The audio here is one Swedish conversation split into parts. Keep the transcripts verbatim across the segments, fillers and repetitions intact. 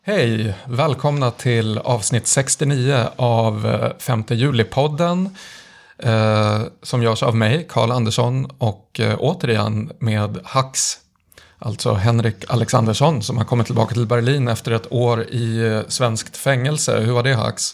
Hej, välkomna till avsnitt sextionio av femte juli-podden eh, som görs av mig, Carl Andersson, och eh, återigen med Hax, alltså Henrik Alexandersson, som har kommit tillbaka till Berlin efter ett år i eh, svenskt fängelse. Hur var det, Hax?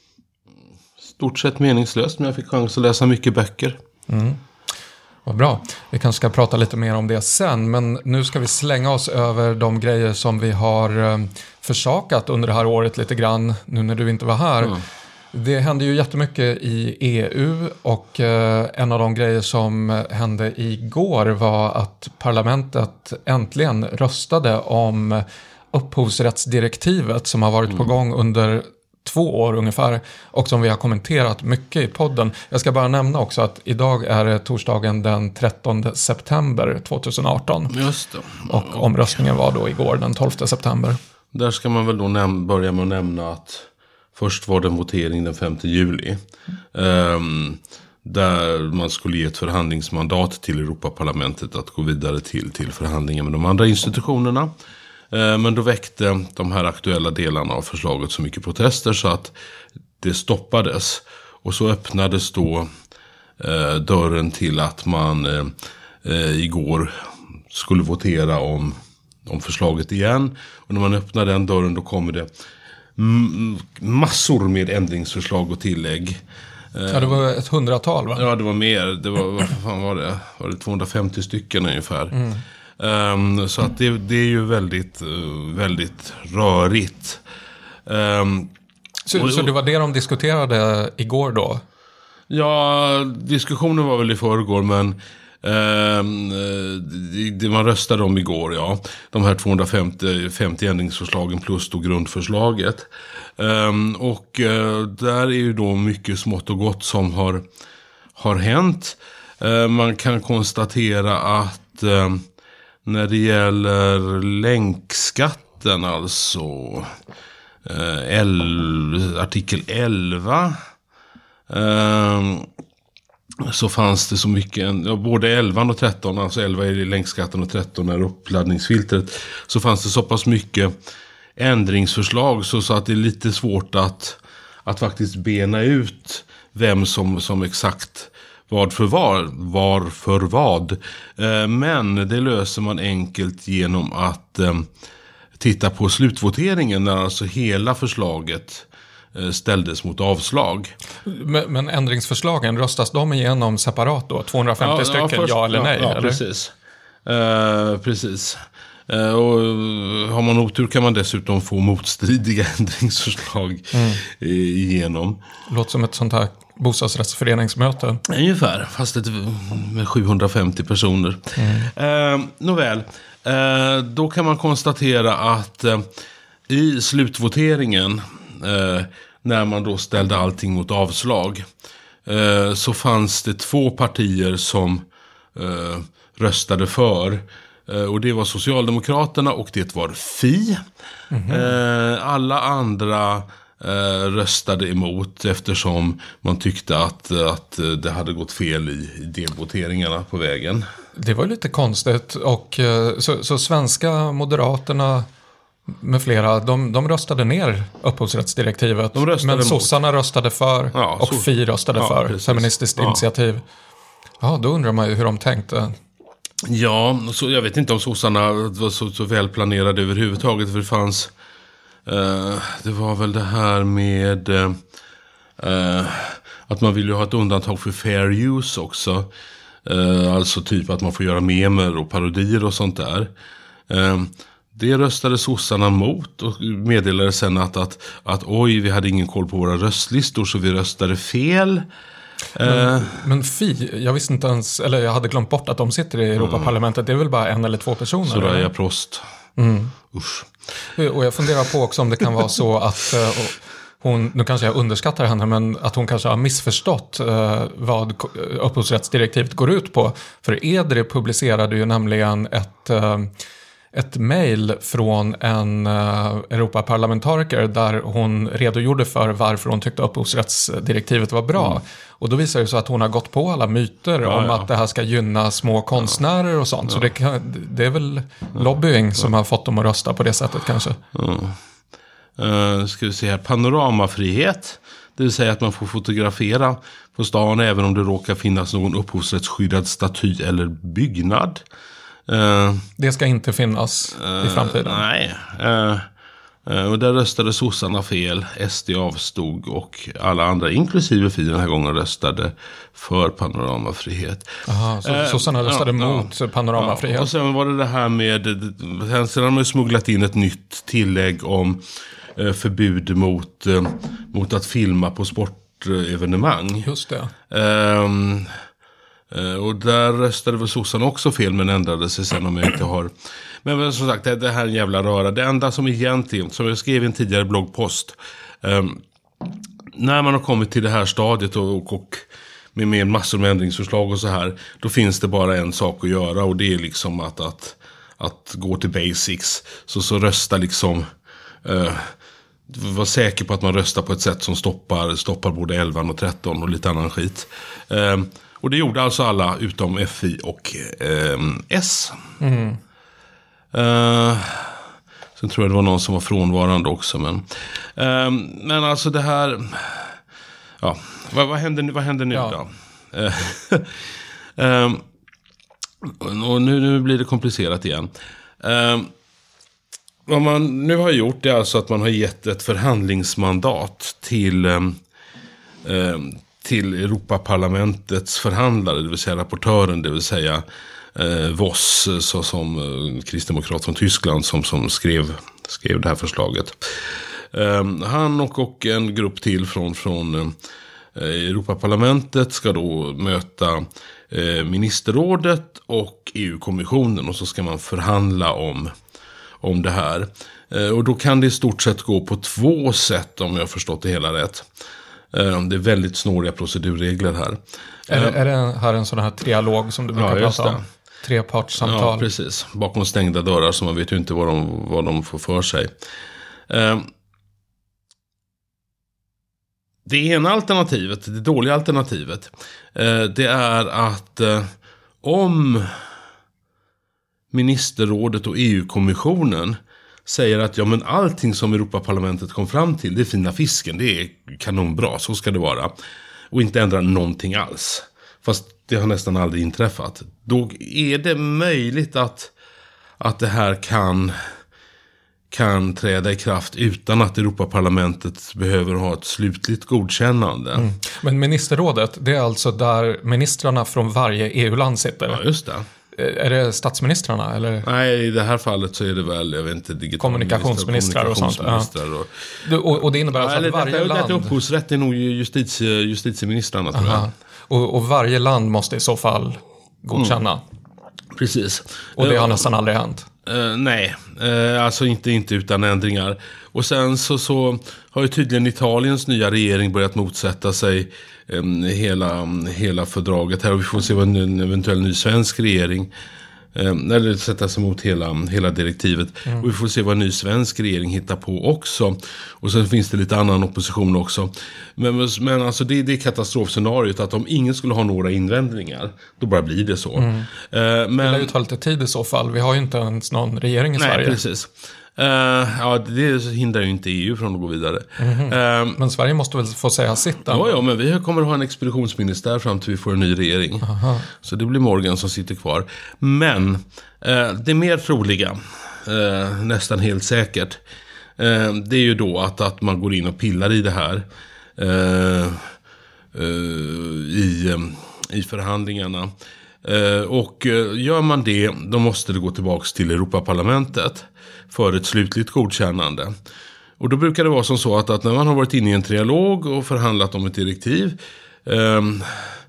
Stort sett meningslöst, men jag fick chans att läsa mycket böcker. Mm. Vad bra. Vi kanske ska prata lite mer om det sen, men nu ska vi slänga oss över de grejer som vi har eh, försakat under det här året lite grann, nu när du inte var här. Mm. Det hände ju jättemycket i E U och eh, en av de grejer som hände igår var att parlamentet äntligen röstade om upphovsrättsdirektivet som har varit mm. på gång under två år ungefär och som vi har kommenterat mycket i podden. Jag ska bara nämna också att idag är det torsdagen den trettonde september tjugoarton. Just det. Och omröstningen var då igår den tolfte september. Där ska man väl då näm- börja med att nämna att först var det en votering den femte juli. Um, där man skulle ge ett förhandlingsmandat till Europaparlamentet att gå vidare till, till förhandlingar med de andra institutionerna. Men då väckte de här aktuella delarna av förslaget så mycket protester så att det stoppades. Och så öppnades då eh, dörren till att man eh, igår skulle votera om, om förslaget igen. Och när man öppnar den dörren då kommer det m- massor med ändringsförslag och tillägg. Ja, det var ett hundratal, va? Ja, det var mer. Det var, vad fan var det? Var det tvåhundrafemtio stycken ungefär. Mm. Um, så att det, det är ju väldigt, uh, väldigt rörigt. Um, så, och, så det var det de diskuterade igår då? Ja, diskussionen var väl i förrgår, men um, det, det man röstade om igår, ja. De här tvåhundrafemtio ändringsförslagen plus då grundförslaget. Um, och uh, där är ju då mycket smått och gott som har, har hänt. Uh, man kan konstatera att uh, när det gäller länkskatten, alltså eh, el, artikel elva, eh, så fanns det så mycket, ja, både elva och tretton, alltså elva är länkskatten och tretton är uppladdningsfiltret, så fanns det så pass mycket ändringsförslag så, så att det är lite svårt att, att faktiskt bena ut vem som, som exakt vad för var, var för vad. Eh, men det löser man enkelt genom att eh, titta på slutvoteringen när alltså hela förslaget eh, ställdes mot avslag. Men, men ändringsförslagen, röstas de igenom separat då? tvåhundrafemtio ja, stycken, ja, först, ja eller nej? Ja, ja eller? precis. Eh, precis. Eh, och har man otur kan man dessutom få motstridiga ändringsförslag mm. igenom. Låter som ett sånt här bostadsrättsföreningsmöte. Ungefär, fast ett, med sjuhundrafemtio personer. Mm. Eh, nåväl, eh, då kan man konstatera att eh, i slutvoteringen, eh, när man då ställde allting mot avslag, eh, så fanns det två partier som eh, röstade för. Eh, och det var Socialdemokraterna och det var F I. Mm-hmm. Eh, alla andra Eh, röstade emot eftersom man tyckte att, att det hade gått fel i, i delvoteringarna på vägen. Det var lite konstigt och så, så svenska moderaterna med flera, de, de röstade ner upphovsrättsdirektivet, röstade men sossarna röstade för ja, och so- F I röstade ja, för precis. Feministiskt ja. initiativ. Ja, då undrar man ju hur de tänkte. Ja, så jag vet inte om sossarna var så, så välplanerade överhuvudtaget, för det fanns Uh, det var väl det här med uh, uh, att man vill ju ha ett undantag för fair use också. Uh, alltså typ att man får göra memer och parodier och sånt där. Uh, det röstade sossarna mot och meddelade sen att, att, att oj, vi hade ingen koll på våra röstlistor så vi röstade fel. Men, uh, men F I, jag visste inte ens, eller jag hade glömt bort att de sitter i Europaparlamentet. Det är väl bara en eller två personer? Soraya Prost. Mm. Usch. Och jag funderar på också om det kan vara så att uh, hon, nu kanske jag underskattar henne, men att hon kanske har missförstått uh, vad upphovsrättsdirektivet går ut på. För Edri publicerade ju nämligen ett, uh, ett mejl från en uh, Europaparlamentariker där hon redogjorde för varför hon tyckte upphovsrättsdirektivet var bra. Mm. Och då visar det sig att hon har gått på alla myter ja, om ja. att det här ska gynna små konstnärer och sånt. Ja. Så det, kan, det är väl lobbying ja. som har fått dem att rösta på det sättet kanske. Ja. Uh, ska vi se här, panoramafrihet. Det vill säga att man får fotografera på stan även om det råkar finnas någon upphovsrättsskyddad staty eller byggnad. Uh, det ska inte finnas uh, i framtiden. Nej. Uh, uh, och där röstade sossarna fel. S D avstod och alla andra, inklusive Fi den här gången, röstade för panoramafrihet. Aha, så uh, sossarna röstade uh, mot uh, panoramafrihet. Uh, och sen var det det här med, sen har man smugglat in ett nytt tillägg om uh, förbud mot, uh, mot att filma på sportevenemang. Just det. Um, Och där röstade väl sossarna också fel, men ändrade sig sen om jag inte har. Men som sagt, det här är en jävla röra. Det enda som egentligen, som jag skrev i en tidigare bloggpost, um, när man har kommit till det här stadiet och, och, och med, med massor med ändringsförslag och så här, då finns det bara en sak att göra, och det är liksom att, att, att gå till basics. Så, så rösta liksom... Uh, var säker på att man röstar på ett sätt som stoppar, stoppar både elva och tretton och lite annan skit. Um, Och det gjorde alltså alla utom F I och eh, S. Mm. Uh, sen tror jag det var någon som var frånvarande också. Men, uh, men alltså det här... Ja, vad, vad, händer, vad händer nu ja. då? Uh, och nu, nu blir det komplicerat igen. Uh, vad man nu har gjort är alltså att man har gett ett förhandlingsmandat till... Um, um, till Europaparlamentets förhandlare, det vill säga rapportören, det vill säga eh, Voss, så som eh, kristdemokrat från Tyskland som, som skrev, skrev det här förslaget. Eh, han och, och en grupp till från, från eh, Europaparlamentet ska då möta eh, ministerrådet och E U-kommissionen, och så ska man förhandla om, om det här. Eh, och då kan det i stort sett gå på två sätt, om jag har förstått det hela rätt. Det är väldigt snåriga procedurregler här. Är det, är det här en sån här trialog som du brukar ja, prata om? Trepartssamtal? Ja, precis. Bakom stängda dörrar, så man vet ju inte vad de, vad de får för sig. Det ena alternativet, det dåliga alternativet, det är att om ministerrådet och E U-kommissionen säger att ja, men allting som Europaparlamentet kom fram till, det är fina fisken, det är kanonbra, så ska det vara. Och inte ändra någonting alls. Fast det har nästan aldrig inträffat. Då är det möjligt att, att det här kan, kan träda i kraft utan att Europaparlamentet behöver ha ett slutligt godkännande. Mm. Men ministerrådet, det är alltså där ministrarna från varje E U-land sitter? Ja, just det. Är det statsministrarna? Eller? Nej, i det här fallet så är det väl, jag vet inte, digital kommunikationsministrar och sånt. Ja. Och, och, och det innebär alltså ja, att varje detta, land... Detta upphovsrätt är nog justitie, justitieministrarna, tror jag. Och, och varje land måste i så fall godkänna. Mm. Precis. Och det har nästan aldrig hänt. Uh, nej, uh, alltså inte, inte utan ändringar. Och sen så, så har ju tydligen Italiens nya regering börjat motsätta sig um, hela, um, hela fördraget här. Och vi får se vad en, en eventuell ny svensk regering, um, eller sätta sig emot hela, hela direktivet. Mm. Och vi får se vad en ny svensk regering hittar på också. Och sen finns det lite annan opposition också. Men, men alltså det, det är katastrofscenariot att om ingen skulle ha några invändningar, då bara blir det så. Mm. Uh, men, det lär ju ta lite tid i så fall. Vi har ju inte ens någon regering i nej, Sverige. Nej, precis. Uh, ja, det hindrar ju inte E U från att gå vidare. Mm-hmm. Uh, men Sverige måste väl få säga sitt? Ja, ja, men vi kommer att ha en expeditionsministär fram till vi får en ny regering. Aha. Så det blir Morgan som sitter kvar. Men uh, det mer troliga, uh, nästan helt säkert, uh, det är ju då att, att man går in och pillar i det här uh, uh, i, um, i förhandlingarna. Uh, och uh, gör man det, då måste det gå tillbaks till Europaparlamentet för ett slutligt godkännande. Och då brukar det vara som så att, att när man har varit inne i en trialog och förhandlat om ett direktiv, um,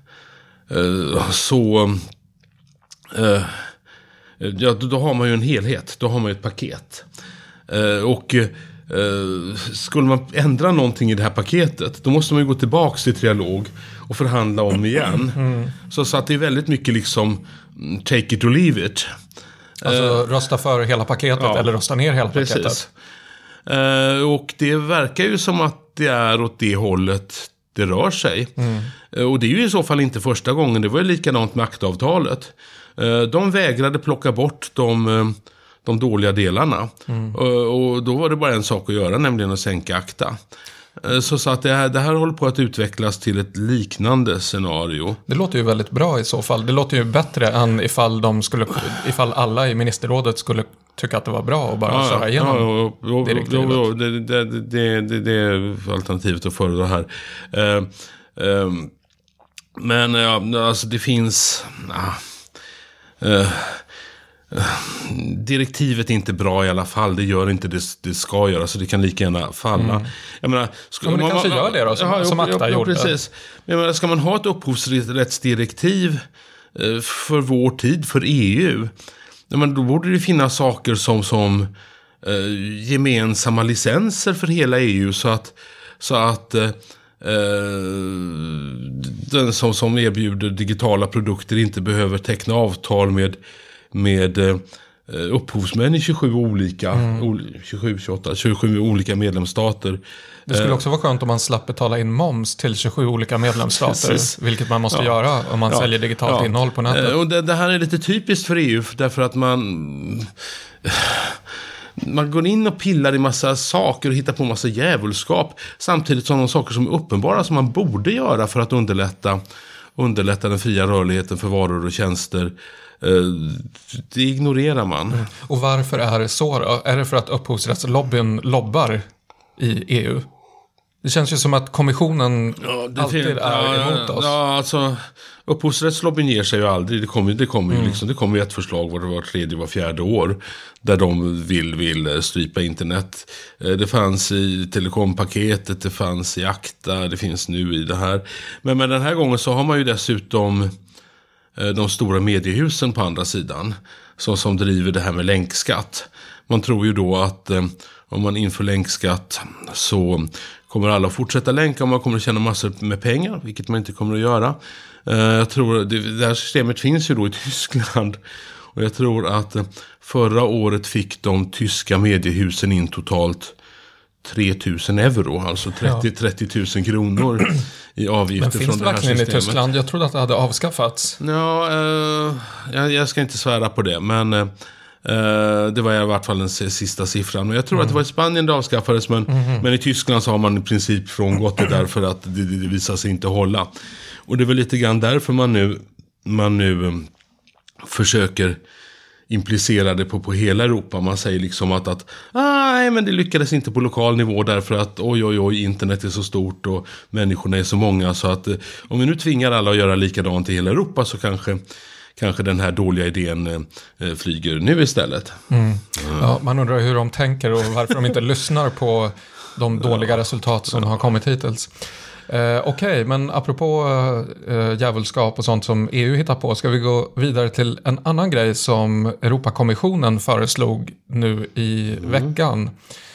uh, så uh, ja, då, då har man ju en helhet, då har man ju ett paket. Uh, och uh, skulle man ändra någonting i det här paketet, då måste man ju gå tillbaks till trialog och förhandla om igen. Mm. Så, så att det är väldigt mycket liksom take it or leave it. Alltså uh, rösta för hela paketet ja, eller rösta ner hela precis. paketet. Uh, och det verkar ju som att det är åt det hållet det rör sig. Mm. Uh, och det är ju i så fall inte första gången. Det var ju likadant med aktavtalet. Uh, de vägrade plocka bort de, uh, de dåliga delarna. Mm. Och, och då var det bara en sak att göra, nämligen att sänka ACTA. Så, så att det här, det här håller på att utvecklas till ett liknande scenario. Det låter ju väldigt bra i så fall. Det låter ju bättre än ifall, de skulle, ifall alla i ministerrådet skulle tycka att det var bra och bara ja, köra igenom ja, och, och, direktivet. Och, och, det, det, det, det, det är alternativet att föredra här. Uh, uh, men ja, alltså det finns... Uh, uh, direktivet är inte bra i alla fall. Det gör inte det, det ska göra. Så det kan lika gärna falla. Mm. Jag menar, ska, ja, men det man, kanske man, gör det då, som, ja, som ACTA ja, gjorde. Precis. Men jag menar, ska man ha ett upphovsrättsdirektiv eh, för vår tid, för E U, ja, men då borde det finnas saker som, som eh, gemensamma licenser för hela E U, så att, så att eh, den som, som erbjuder digitala produkter inte behöver teckna avtal med med eh, upphovsmän i tjugosju olika mm. tjugosju, tjugoåtta, tjugosju olika medlemsstater. Det skulle också vara skönt om man slapp betala in moms till tjugosju olika medlemsstater. Precis. Vilket man måste ja. göra om man ja. säljer digitalt ja. innehåll på nätet. Och det, det här är lite typiskt för E U, därför att man man går in och pillar i massa saker och hittar på massa djävulskap, samtidigt som de saker som är uppenbara som man borde göra för att underlätta underlätta den fria rörligheten för varor och tjänster, det ignorerar man. Mm. Och varför är det så då? Är det för att upphovsrättslobbyn lobbar i E U? Det känns ju som att kommissionen ja, det alltid är ja, emot oss. Ja, alltså upphovsrättslobbyn ger sig ju aldrig. Det kommer, det kommer mm. ju liksom, det kommer ju ett förslag var det var tredje, var fjärde år där de vill, vill strypa internet. Det fanns i telekompaketet, det fanns i ACTA, det finns nu i det här. Men med den här gången så har man ju dessutom de stora mediehusen på andra sidan som, som driver det här med länkskatt. Man tror ju då att eh, om man inför länkskatt så kommer alla fortsätta länka och man kommer att tjäna massor med pengar, vilket man inte kommer att göra. Eh, jag tror det, det här systemet finns ju då i Tyskland, och jag tror att eh, förra året fick de tyska mediehusen in totalt tre tusen euro, alltså trettio tusen kronor i avgifter från det här systemet. Men finns det verkligen i Tyskland? Jag trodde att det hade avskaffats. Ja, eh, jag, jag ska inte svära på det, men eh, det var i vart fall den sista siffran. Men jag tror mm. att det var i Spanien det avskaffades, men, mm. men i Tyskland så har man i princip frångått det därför att det, det visar sig inte hålla. Och det är väl lite grann därför man nu, man nu um, försöker implicerade på, på hela Europa. Man säger liksom att, att ah, nej, men det lyckades inte på lokal nivå därför att oj oj oj, internet är så stort och människorna är så många, så att eh, om vi nu tvingar alla att göra likadant i hela Europa så kanske, kanske den här dåliga idén eh, flyger nu istället. Mm. Mm. Ja, man undrar hur de tänker och varför de inte lyssnar på de dåliga resultat som har kommit hittills. Eh, Okej, okay, men apropå eh, djävulskap och sånt som E U hittar på, ska vi gå vidare till en annan grej som Europakommissionen föreslog nu i mm. veckan.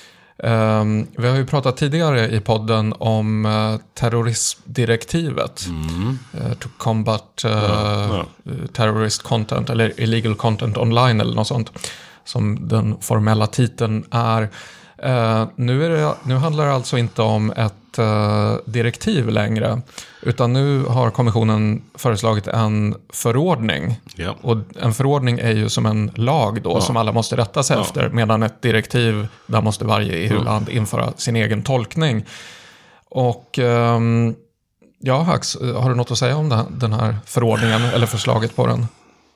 Eh, vi har ju pratat tidigare i podden om eh, terrorismdirektivet mm. eh, to combat eh, ja, ja. terrorist content eller illegal content online eller något sånt som den formella titeln är. Uh, nu, är det, nu handlar det alltså inte om ett uh, direktiv längre, utan nu har kommissionen föreslagit en förordning. Ja. Och en förordning är ju som en lag då, ja. som alla måste rätta sig ja. efter, medan ett direktiv, där måste varje E U-land införa sin egen tolkning. Och um, ja, Hax, har du något att säga om den här förordningen eller förslaget på den?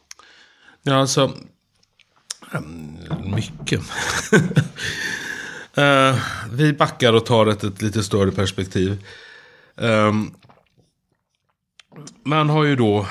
Ja, alltså mycket. Uh, vi backar och tar ett, ett lite större perspektiv. Um, man har ju då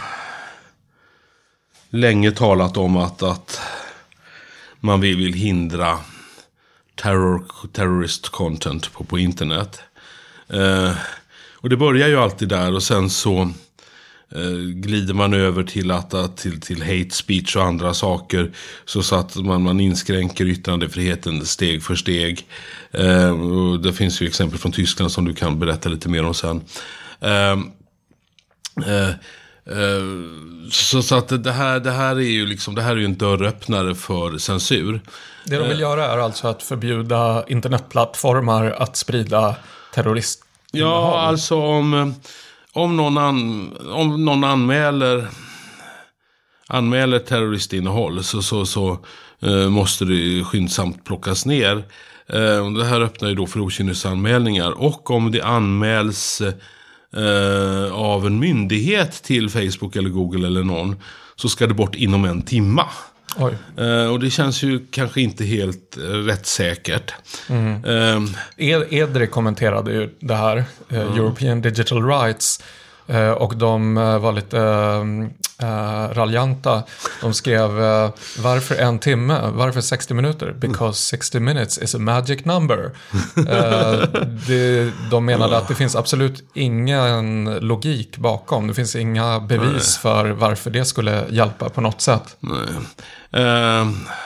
länge talat om att, att man vill, vill hindra terror, terrorist content på, på internet. Uh, och det börjar ju alltid där, och sen så glider man över till att till, till hate speech och andra saker, så, så att man, man inskränker yttrandefriheten steg för steg. Eh, och det finns ju exempel från Tyskland som du kan berätta lite mer om sen. Eh, eh, eh, så, så att det här, det här är ju liksom, det här är ju en dörröppnare för censur. Det de vill eh, göra är alltså att förbjuda internetplattformar att sprida terrorist. Ja, alltså om Om någon, an, om någon anmäler, anmäler terroristinnehåll så, så, så eh, måste det skyndsamt plockas ner. Eh, det här öppnar ju då för okynnesanmälningar. Och om det anmäls eh, av en myndighet till Facebook eller Google eller någon, så ska det bort inom en timma. Oj. Uh, och det känns ju kanske inte helt uh, rättssäkert. Mm. Uh, Edre kommenterade ju det här, uh, mm. European Digital Rights, uh, och de uh, var lite uh, raljanta. De skrev, uh, varför en timme? Varför sextio minuter? Because sextio minutes is a magic number. Uh, det, de menade att det finns absolut ingen logik bakom. Det finns inga bevis Nej. för varför det skulle hjälpa på något sätt. Nej. Uh,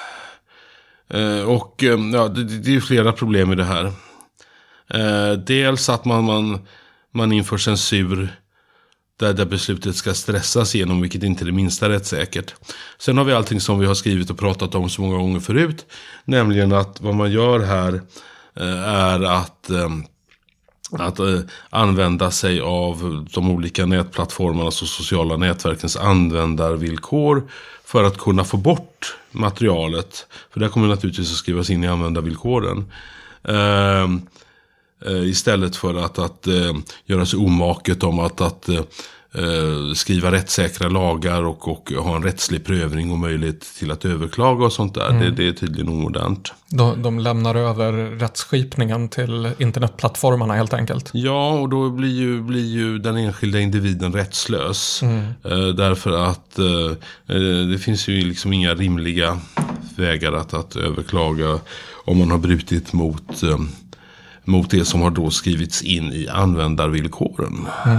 uh, och uh, ja, det, det är flera problem i det här. Uh, dels att man, man, man inför censur där, där beslutet ska stressas igenom, vilket inte är det minsta rättssäkert. Sen har vi allting som vi har skrivit och pratat om så många gånger förut, nämligen att vad man gör här uh, är att um, att uh, använda sig av de olika nätplattformarna och sociala nätverkens användarvillkor för att kunna få bort materialet. För det kommer naturligtvis att skrivas in i användarvillkoren. Uh, uh, istället för att, att uh, göra sig omaket om att, att uh, skriva rättssäkra lagar och, och ha en rättslig prövning och möjlighet till att överklaga och sånt där. Mm. Det, det är tydligen omodernt. De, de lämnar över rättsskipningen till internetplattformarna helt enkelt. Ja, och då blir ju, blir ju den enskilda individen rättslös. Mm. Uh, därför att uh, uh, det finns ju liksom inga rimliga vägar att, att överklaga om man har brutit mot, uh, mot det som har då skrivits in i användarvillkoren. Mm.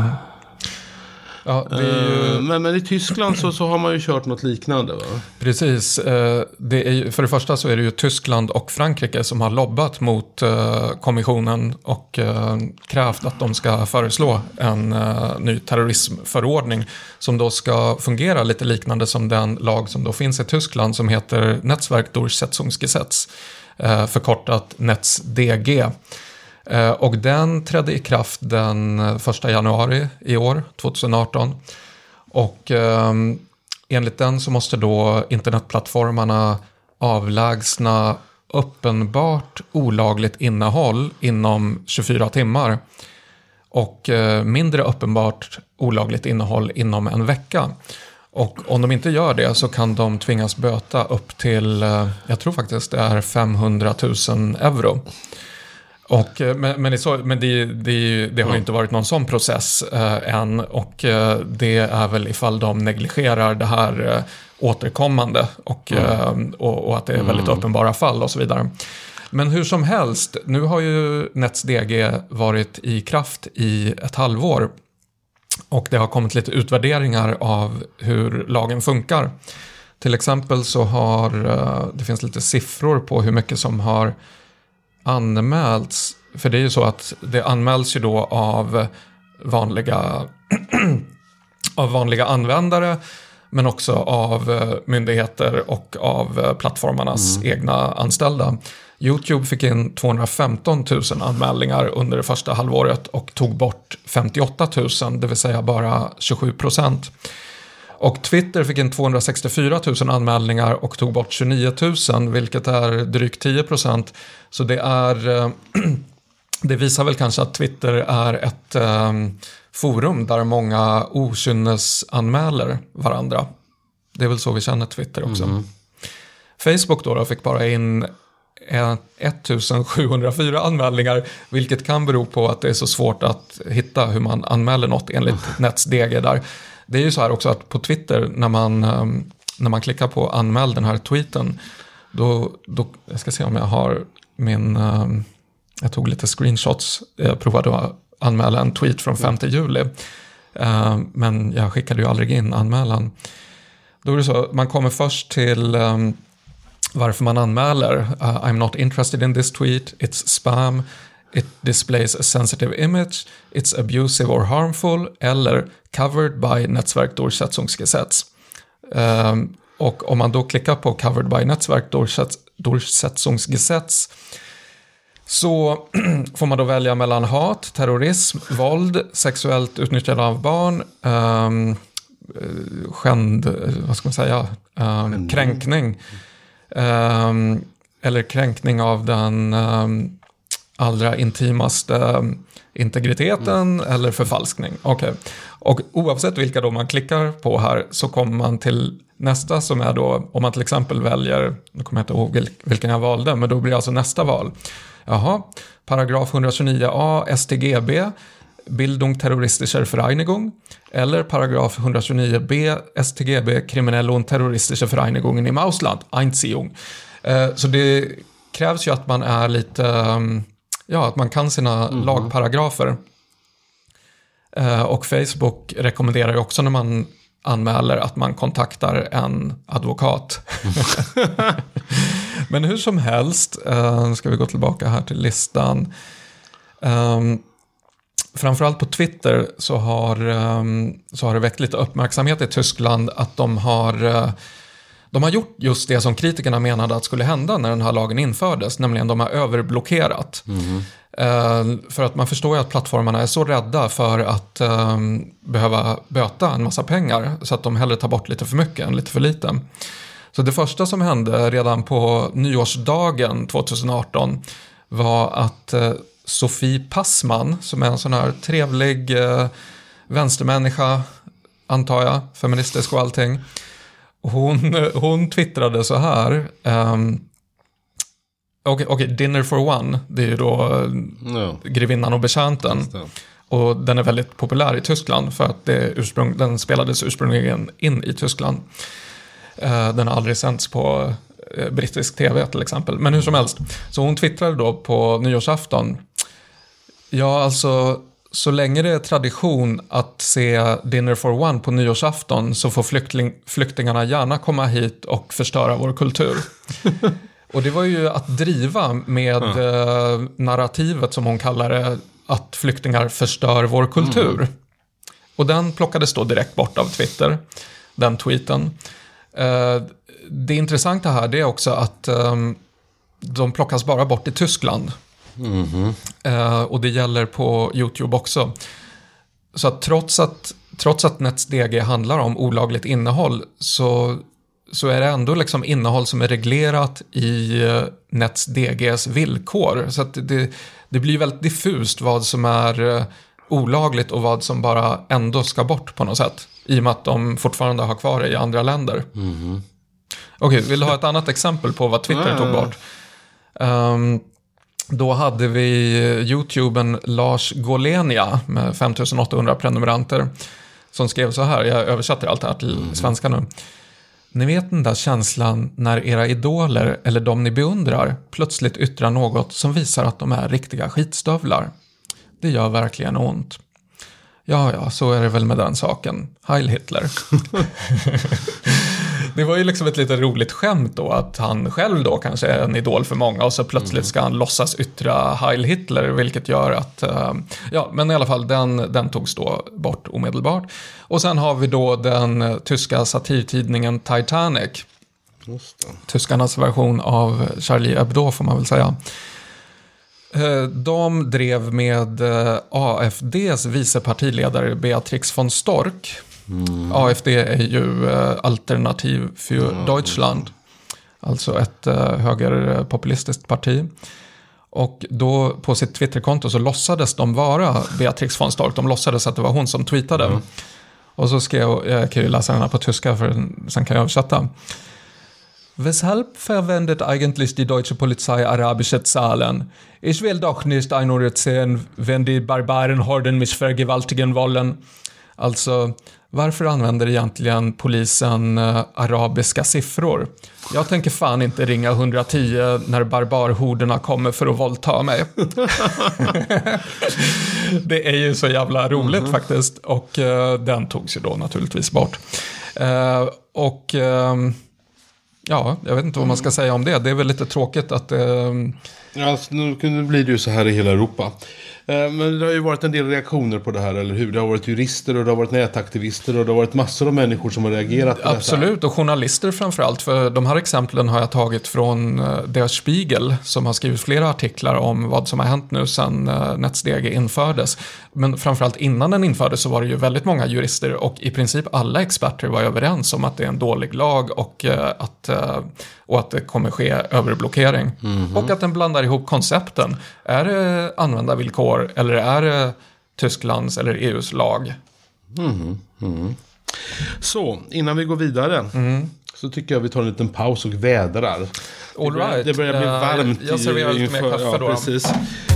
Ja, det är ju... men, men i Tyskland så, så har man ju kört något liknande, va? Precis. Det är ju, för det första så är det ju Tyskland och Frankrike som har lobbat mot kommissionen och krävt att de ska föreslå en ny terrorismförordning som då ska fungera lite liknande som den lag som då finns i Tyskland som heter Netzwerkdurchsetzungsgesetz, förkortat NetzDG. Och den trädde i kraft den första januari i år, tjugoarton. Och eh, enligt den så måste då internetplattformarna avlägsna uppenbart olagligt innehåll inom tjugofyra timmar. Och eh, mindre uppenbart olagligt innehåll inom en vecka. Och om de inte gör det så kan de tvingas böta upp till, eh, jag tror faktiskt det är femhundratusen euro. Och, men men, det, så, men det, det, det har ju inte varit någon sån process eh, än, och eh, det är väl ifall de negligerar det här eh, återkommande och, mm. eh, och, och att det är väldigt mm. uppenbara fall och så vidare. Men hur som helst, nu har ju NetzDG varit i kraft i ett halvår och det har kommit lite utvärderingar av hur lagen funkar. Till exempel så har eh, det finns lite siffror på hur mycket som har anmälts, för det är ju så att det anmäls ju då av vanliga av vanliga användare men också av myndigheter och av plattformarnas mm. egna anställda. YouTube fick in tvåhundrafemton tusen anmälningar under det första halvåret och tog bort femtioåtta tusen, det vill säga bara tjugosju procent. Och Twitter fick in tvåhundrasextiofyra tusen anmälningar och tog bort tjugonio tusen, vilket är drygt tio procent. Så det är det visar väl kanske att Twitter är ett eh, forum där många okynnesanmäler varandra. Det är väl så vi känner Twitter också. Mm. Facebook då, då fick bara in ettusensjuhundrafyra anmälningar, vilket kan bero på att det är så svårt att hitta hur man anmäler något enligt NetzDG där. Det är ju så här också att på Twitter när man, när man klickar på anmäl den här tweeten, då, då jag ska se om jag har min, jag tog lite screenshots, jag provade att anmäla en tweet från femte juli, men jag skickade ju aldrig in anmälan. Då är det så, man kommer först till varför man anmäler. uh, I'm not interested in this tweet, it's spam, it displays a sensitive image, it's abusive or harmful, eller covered by Netzwerkdurchsetzungsgesetz. Um, och om man då klickar på covered by Netzwerkdurchsetzungsgesetz så får man då välja mellan hat, terrorism, våld, sexuellt utnyttjande av barn, um, skänd, vad ska man säga, um, kränkning, Um, eller kränkning av den um, allra intimaste um, integriteten mm. eller förfalskning. Okej. Okay. Och oavsett vilka då man klickar på här så kommer man till nästa som är då, om man till exempel väljer, nu kommer jag inte ihåg vilken jag valde, men då blir alltså nästa val. Jaha, paragraf etthundratjugonio a S T G B, Bildung terroristischer Vereinigung, eller paragraf etthundratjugonio b S T G B, Kriminell und terroristische Vereinigungen im Ausland, Einziehung. Eh, så det krävs ju att man är lite, ja, att man kan sina mm. lagparagrafer. Eh, och Facebook rekommenderar ju också när man anmäler att man kontaktar en advokat. Men hur som helst, uh, ska vi gå tillbaka här till listan. Um, framförallt på Twitter så har, um, så har det väckt lite uppmärksamhet i Tyskland att de har, uh, de har gjort just det som kritikerna menade att skulle hända när den här lagen infördes, nämligen de har överblockerat. Mm. Uh, för att man förstår ju att plattformarna är så rädda för att um, behöva böta en massa pengar så att de hellre tar bort lite för mycket än lite för lite. Så det första som hände redan på nyårsdagen tjugoarton var att uh, Sofie Passman, som är en sån här trevlig uh, vänstermänniska, antar jag, feministisk och allting, hon, hon twittrade så här. Um, Okej, okay, okay, Dinner for One, det är ju då no. Grevinnan och betjänten. Och den är väldigt populär i Tyskland för att det ursprung, den spelades ursprungligen in i Tyskland. Uh, den har aldrig sänts på uh, brittisk tv till exempel. Men hur som helst, så hon twittrade då på nyårsafton. Ja, alltså, så länge det är tradition att se Dinner for One på nyårsafton så får flykting, flyktingarna gärna komma hit och förstöra vår kultur. Och det var ju att driva med mm. eh, narrativet som hon kallar det, att flyktingar förstör vår kultur. Mm. Och den plockades då direkt bort av Twitter, den tweeten. Eh, det intressanta här det är också att eh, de plockas bara bort i Tyskland. Mm. Eh, och det gäller på YouTube också. Så att trots att, trots att NetzDG handlar om olagligt innehåll så... så är det ändå liksom innehåll som är reglerat i NetzDGs villkor. Så att det, det blir väldigt diffust vad som är olagligt och vad som bara ändå ska bort på något sätt. I och med att de fortfarande har kvar det i andra länder. Mm. Okej, vill du ha ett annat exempel på vad Twitter mm. tog bort? Um, då hade vi YouTubern Lars Golenia med femtusen åttahundra prenumeranter som skrev så här. Jag översätter allt det här till mm. svenska nu. Ni vet den där känslan när era idoler eller de ni beundrar plötsligt yttrar något som visar att de är riktiga skitstövlar. Det gör verkligen ont. Ja, ja, så är det väl med den saken. Heil Hitler. Det var ju liksom ett lite roligt skämt då att han själv då kanske är en idol för många och så plötsligt ska han låtsas yttra Heil Hitler, vilket gör att uh, ja, men i alla fall den, den togs då bort omedelbart. Och sen har vi då den uh, tyska satirtidningen Titanic. Just det. Tyskarnas version av Charlie Hebdo får man väl säga. Uh, de drev med uh, A F D:s vicepartiledare Beatrix von Storch. Mm. A F D är ju uh, Alternativ för mm. Deutschland, alltså ett uh, högerpopulistiskt parti. Och då på sitt Twitterkonto så låtsades de vara Beatrix von Storch. De låtsades att det var hon som tweetade. Mm. Och så skrev jag, jag kan ju läsa den här på tyska för sen kan jag översätta. Weshalb verwendet eigentlich die deutsche Polizei arabische Zahlen? Ich will doch nicht erzählen, wenn die Barbarenhorden mich vergewaltigen wollen. Alltså, varför använder egentligen polisen uh, arabiska siffror? Jag tänker fan inte ringa ett ett tio när barbarhorderna kommer för att våldta mig. Det är ju så jävla roligt mm-hmm. faktiskt. Och uh, den togs ju då naturligtvis bort. Uh, och uh, ja, jag vet inte vad man ska säga om det. Det är väl lite tråkigt att uh, Alltså, nu blir det ju så här i hela Europa. Men det har ju varit en del reaktioner på det här, eller hur? Det har varit jurister och det har varit nätaktivister och det har varit massor av människor som har reagerat på Absolut, detta. och journalister framförallt. För de här exemplen har jag tagit från Der Spiegel som har skrivit flera artiklar om vad som har hänt nu sedan NetzDG infördes. Men framförallt innan den infördes så var det ju väldigt många jurister och i princip alla experter var överens om att det är en dålig lag och att, och att det kommer ske överblockering. Mm-hmm. Och att den blandar ihop koncepten. Är det användarvillkor eller är det Tysklands eller E U:s lag? Mm, mm. Så, innan vi går vidare mm. så tycker jag vi tar en liten paus och vädrar. All det, börjar, right. det börjar bli varmt. Uh, jag serverar lite mer kaffe ja, då. Precis.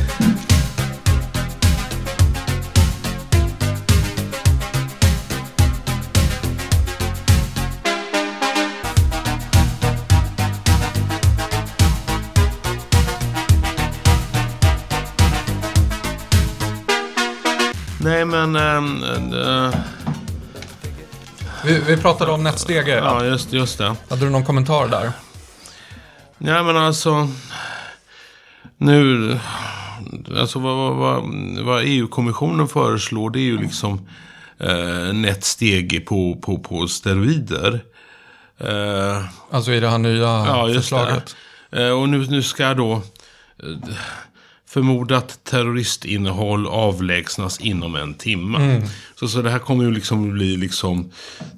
Nej, men... Äh, äh, vi, vi pratade om NetzDG. Ja, just, just det. Hade du någon kommentar där? Nej, men alltså... Nu... Alltså vad, vad, vad, vad E U-kommissionen föreslår, det är ju liksom äh, NetzDG på, på, på steroider. Äh, alltså i det här nya ja, just förslaget. Det. Äh, och nu, nu ska då... Äh, förmodat terroristinnehåll avlägsnas inom en timme. Mm. Så, så det här kommer ju liksom bli liksom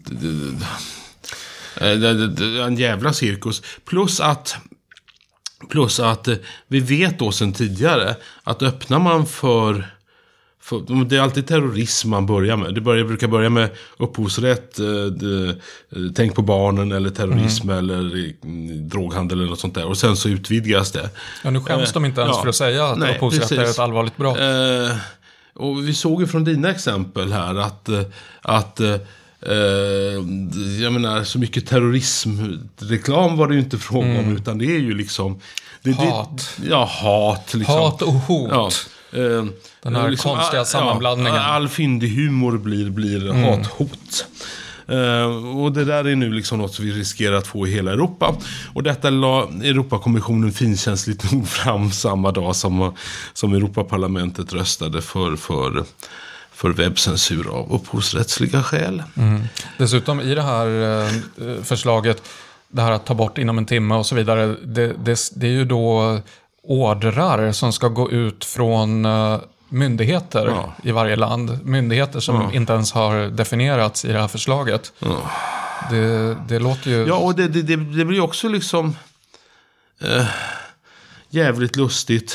en jävla cirkus. Plus att plus att vi vet då sedan tidigare att öppnar man för, för det är alltid terrorism man börjar med. Det börjar, brukar börja med upphovsrätt, det, tänk på barnen eller terrorism mm. eller droghandel eller något sånt där. Och sen så utvidgas det. Ja, nu skäms eh, de inte ens ja, för att säga att nej, upphovsrätt precis. Är ett allvarligt brott. Eh, och vi såg ju från dina exempel här att, att eh, jag menar, så mycket terrorismreklam var det ju inte fråga om, mm. utan det är ju liksom... Det, hat. Det, ja, hat. Liksom. Hat och hot. Ja. Eh, Den här liksom, konstiga all, sammanblandningen. Ja, all fyndig humor blir, blir mm. hat-hot. Uh, och det där är nu liksom något som vi riskerar att få i hela Europa. Och detta la Europakommissionen finkänsligt nog fram samma dag som, som Europaparlamentet röstade för, för, för webbcensur av upphovsrättsliga skäl. Mm. Dessutom i det här eh, förslaget, det här att ta bort inom en timme och så vidare, det, det, det är ju då ordrar som ska gå ut från uh, myndigheter ja. I varje land. Myndigheter som ja. Inte ens har definierats i det här förslaget. Ja. Det, det låter ju... Ja, och det, det, det, det blir också liksom äh, jävligt lustigt.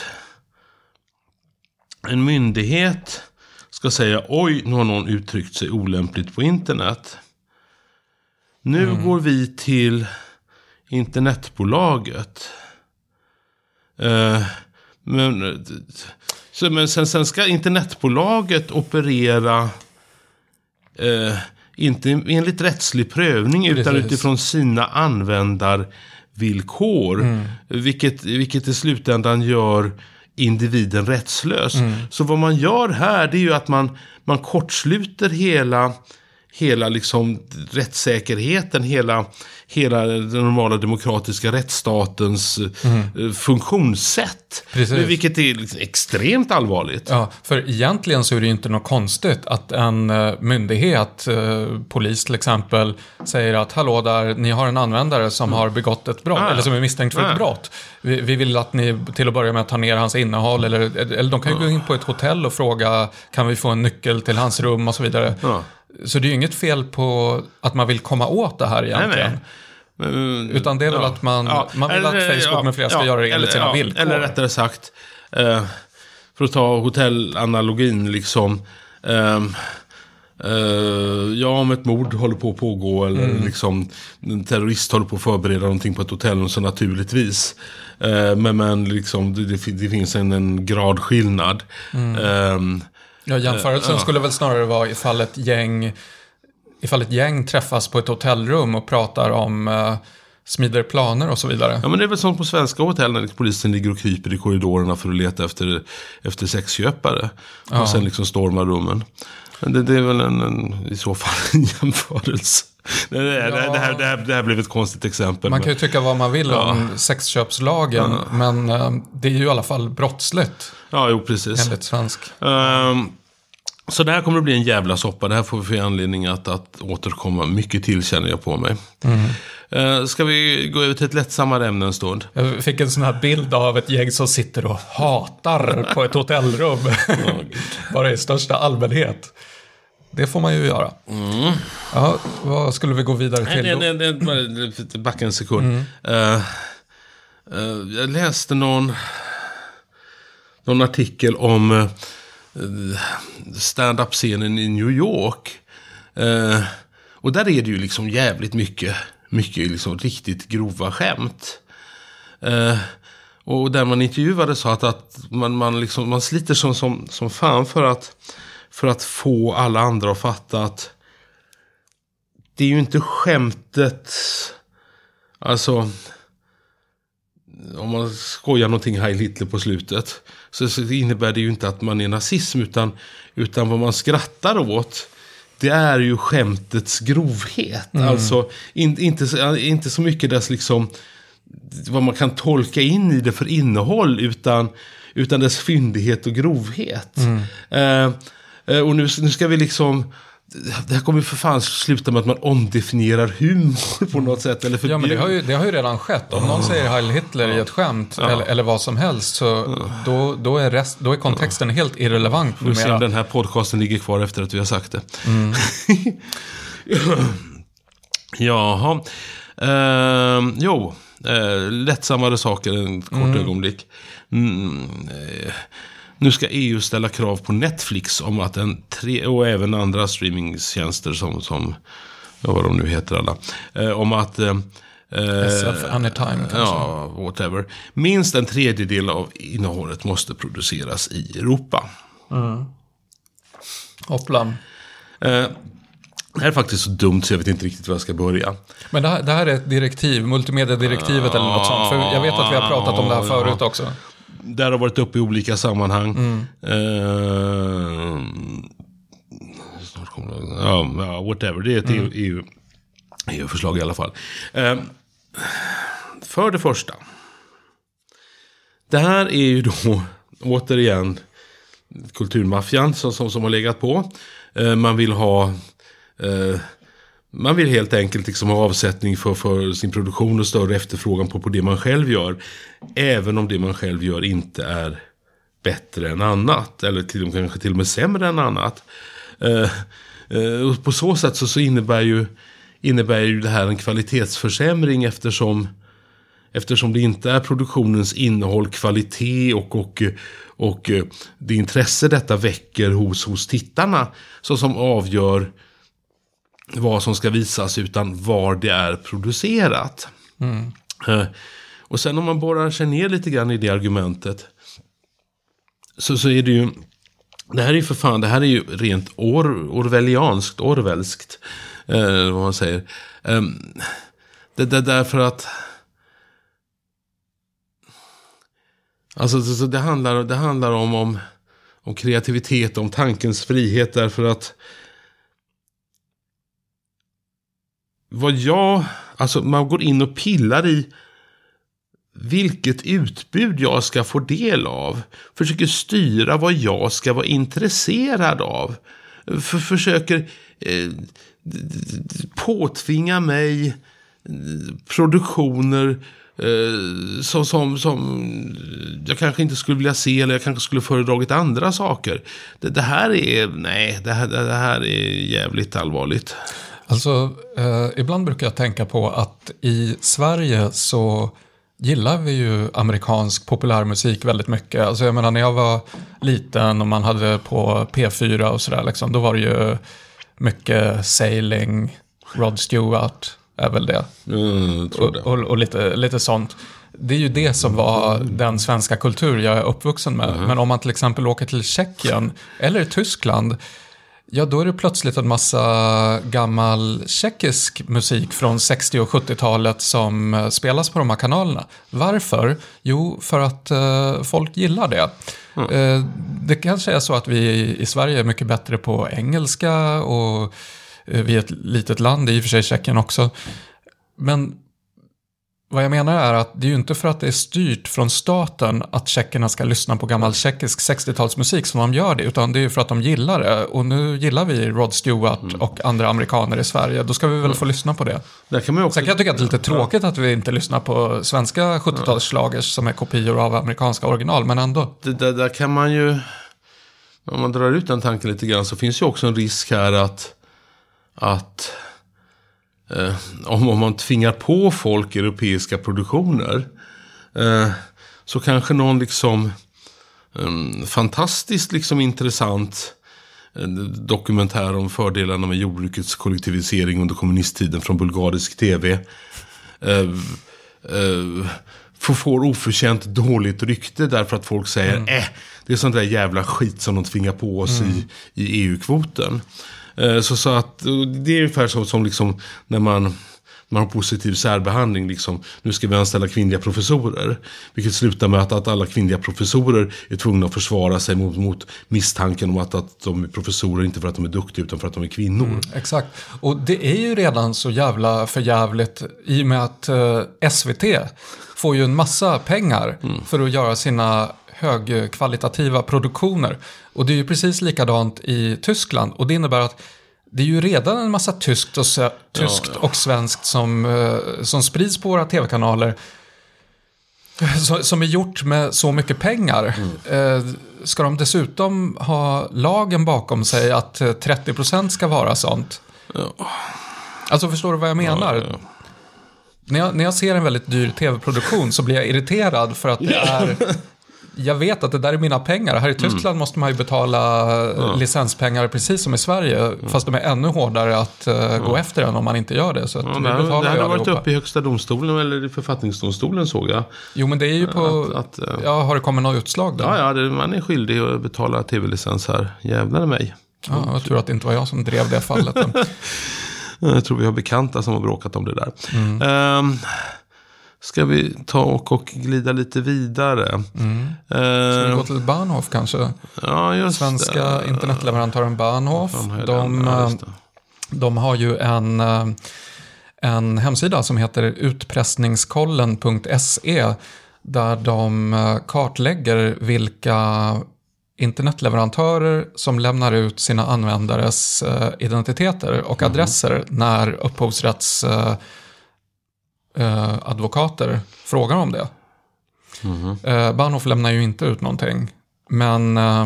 En myndighet ska säga, oj, nu har någon uttryckt sig olämpligt på internet. Nu mm. går vi till internetbolaget. Uh, men, så, men sen, sen ska internetbolaget operera uh, inte enligt rättslig prövning utan precis. Utifrån sina användarvillkor, mm. vilket, vilket i slutändan gör individen rättslös. Mm. Så vad man gör här, det är ju att man, man kortsluter hela hela liksom rättssäkerheten, hela, hela den normala demokratiska rättsstatens mm. funktionssätt. Precis. Vilket är liksom extremt allvarligt. Ja, för egentligen så är det ju inte något konstigt att en myndighet, polis till exempel, säger att hallå där, ni har en användare som mm. har begått ett brott, ah. eller som är misstänkt för ah. ett brott. Vi, vi vill att ni till att börja med tar ner hans innehåll, eller, eller de kan ju ah. gå in på ett hotell och fråga, kan vi få en nyckel till hans rum och så vidare. Ah. Så det är ju inget fel på att man vill komma åt det här egentligen. Nej, nej. Utan det är väl ja, att man, ja, man vill eller, att Facebook ja, med flera ska ja, göra det enligt sina ja, villkor. Eller rättare sagt, eh, för att ta hotellanalogin liksom, eh, eh, ja, om ett mord håller på att pågå eller mm. liksom en terrorist håller på att förbereda någonting på ett hotell, så naturligtvis. Eh, men, men liksom, det, det, det finns en, en gradskillnad. Mm. Eh, Ja, jämförelsen uh, uh. skulle väl snarare vara ifall ett gäng ifall ett gäng träffas på ett hotellrum och pratar om uh, smider planer och så vidare. Ja, men det är väl sånt på svenska hotell när polisen ligger och kryper i korridorerna för att leta efter, efter sexköpare. Uh. Och sen liksom stormar rummen. Det, det är väl en, en, i så fall en jämförelse. Det, det, ja. det, det, här, det, här, det här blev ett konstigt exempel. Man kan ju tycka vad man vill ja. om sexköpslagen, ja. men äh, det är ju i alla fall brottsligt. Ja, jo, precis. Enligt svensk. Um, så det här kommer att bli en jävla soppa. Det här får vi anledning att, att återkomma mycket till, känner jag på mig. Mm. Uh, ska vi gå över till ett lättsammare ämne en stund? Jag fick en sån här bild av ett gäng som sitter och hatar på ett hotellrum. Oh, bara i största allmänhet. Det får man ju göra. Mm. Ja, vad skulle vi gå vidare till? Nej, nej, nej, nej, nej, backa en sekund. Mm. Uh, uh, jag läste någon, någon artikel om uh, stand-up-scenen i New York. Uh, och där är det ju liksom jävligt mycket, mycket liksom riktigt grova skämt. Uh, och där man intervjuade sa att, att man, man, liksom, man sliter som, som, som fan för att För att få alla andra att fatta att det är ju inte skämtet. Alltså, om man skojar någonting Heil Hitler på slutet, så, så innebär det ju inte att man är nazism, utan, utan vad man skrattar åt, det är ju skämtets grovhet. Mm. Alltså, in, inte, inte så mycket dess liksom, vad man kan tolka in i det för innehåll, utan, utan dess fyndighet och grovhet. Mm. Eh, Och nu, nu ska vi liksom... Det här kommer ju för fan sluta med att man omdefinierar humor på något sätt. Eller ja, men det har, ju, det har ju redan skett. Om oh. någon säger Heil Hitler oh. i ett skämt ja. eller, eller vad som helst, så oh. då, då, är rest, då är kontexten oh. helt irrelevant. Nu ser om den här podcasten ligger kvar efter att vi har sagt det. Mm. Jaha. Uh, jo, uh, lättsammare saker en kort mm. ögonblick. Mm, uh, Nu ska E U ställa krav på Netflix om att en tre, och även andra streamingtjänster som, som vad de nu heter alla, eh, om att eh, S F Anytime kanske. Ja, whatever. Minst en tredjedel av innehållet måste produceras i Europa. Mm. Hopplan. Eh, det här är faktiskt så dumt så jag vet inte riktigt var jag ska börja. Men det här, det här är ett direktiv, multimediedirektivet eller något sånt. För jag vet att vi har pratat om det här förut också. Där har varit uppe i olika sammanhang. Mm. Uh, ja, ja, whatever. Det är ett mm. E U, E U-förslag i alla fall. Uh, för det första. Det här är ju då återigen kulturmaffian som, som, som har legat på. Uh, man vill ha... Uh, Man vill helt enkelt liksom ha avsättning för, för sin produktion och större efterfrågan på, på det man själv gör. Även om det man själv gör inte är bättre än annat. Eller till, kanske till och med sämre än annat. Eh, eh, och på så sätt så, så innebär, ju, innebär ju det här en kvalitetsförsämring eftersom, eftersom det inte är produktionens innehåll, kvalitet och, och, och det intresse detta väcker hos, hos tittarna så som avgör vad som ska visas, utan var det är producerat. Mm. Uh, och sen om man borrar sig ner lite grann i det argumentet, så, så är det ju, det här är ju för fan, det här är ju rent or, orwellianskt, orwellskt, uh, vad man säger. Um, det, det därför att alltså så, så det handlar, det handlar om, om, om kreativitet, om tankens frihet, därför att vad jag, alltså man går in och pillar i vilket utbud jag ska få del av. Försöker styra vad jag ska vara intresserad av. För, försöker eh, påtvinga mig produktioner eh, som, som, som jag kanske inte skulle vilja se, eller jag kanske skulle föredragit andra saker. Det, det här är, nej, det här, det här är jävligt allvarligt. Alltså, eh, ibland brukar jag tänka på att i Sverige så gillar vi ju amerikansk populärmusik väldigt mycket. Alltså jag menar, när jag var liten och man hade på P fyra och sådär, liksom, då var det ju mycket Sailing, Rod Stewart är väl det. Mm, tror det. Och, och, och lite, lite sånt. Det är ju det som var den svenska kultur jag är uppvuxen med. Mm. Men om man till exempel åker till Tjeckien eller Tyskland, ja, då är det plötsligt en massa gammal tjeckisk musik från sextio- och sjuttiotalet som spelas på de här kanalerna. Varför? Jo, för att uh, folk gillar det. Mm. Uh, det kanske är så att vi i Sverige är mycket bättre på engelska och vi är ett litet land, i och för sig Tjeckien också. Men vad jag menar är att det är ju inte för att det är styrt från staten att tjeckerna ska lyssna på gammal tjeckisk sextiotalsmusik som de gör det, utan det är ju för att de gillar det. Och nu gillar vi Rod Stewart mm. och andra amerikaner i Sverige. Då ska vi väl mm. få lyssna på det. Där kan man också... Sen kan jag tycka att det är lite tråkigt att vi inte lyssnar på svenska sjuttiotalsslagers som är kopior av amerikanska original, men ändå. Det där, där kan man ju... Om man drar ut den tanken lite grann så finns ju också en risk här att... att Eh, om, om man tvingar på folk europeiska produktioner eh, så kanske någon liksom eh, fantastiskt liksom intressant eh, dokumentär om fördelarna med jordbrukets kollektivisering under kommunisttiden från bulgarisk tv eh, eh, får oförtjänt dåligt rykte därför att folk säger mm. eh, det är sånt där jävla skit som de tvingar på oss mm. i, i E U-kvoten. Så, så att det är ungefär så som liksom när man, man har positiv särbehandling liksom, nu ska vi anställa kvinnliga professorer, vilket slutar med att, att alla kvinnliga professorer är tvungna att försvara sig mot, mot misstanken om att, att de är professorer inte för att de är duktiga utan för att de är kvinnor. Mm, exakt, och det är ju redan så jävla förjävligt i och med att eh, S V T får ju en massa pengar mm. för att göra sina högkvalitativa produktioner. Och det är ju precis likadant i Tyskland. Och det innebär att det är ju redan en massa tyskt och, sö- tyskt ja, ja. och svenskt som, eh, som sprids på våra tv-kanaler. Så, som är gjort med så mycket pengar. Mm. Eh, ska de dessutom ha lagen bakom sig att trettio procent ska vara sånt? Ja. Alltså förstår du vad jag menar? Ja, ja. När, jag, när jag ser en väldigt dyr tv-produktion så blir jag irriterad för att det är... Jag vet att det där är mina pengar. Här i Tyskland mm. måste man ju betala ja. licenspengar precis som i Sverige. Mm. Fast de är ännu hårdare att uh, ja. gå efter än om man inte gör det. Så att ja, det här, det här har varit uppe i högsta domstolen eller i författningsdomstolen såg jag. Jo, men det är ju på... Att, att, ja, har det kommit något utslag då? Ja, ja det, man är skyldig att betala tv-licens här. Jävlar mig. Ja, jag tror att det inte var jag som drev det fallet. Jag tror vi har bekanta som har bråkat om det där. Mm. Um, Ska vi ta och, och glida lite vidare? Mm. Ska vi gå till Bahnhof kanske? Ja, just Svenska det. internetleverantören Bahnhof. De, de har ju en, en hemsida som heter utpressningskollen punkt se där de kartlägger vilka internetleverantörer som lämnar ut sina användares identiteter och adresser mm. när upphovsrätts Uh, advokater frågar om det. Mm-hmm. Uh, Bahnhof lämnar ju inte ut någonting. Men uh,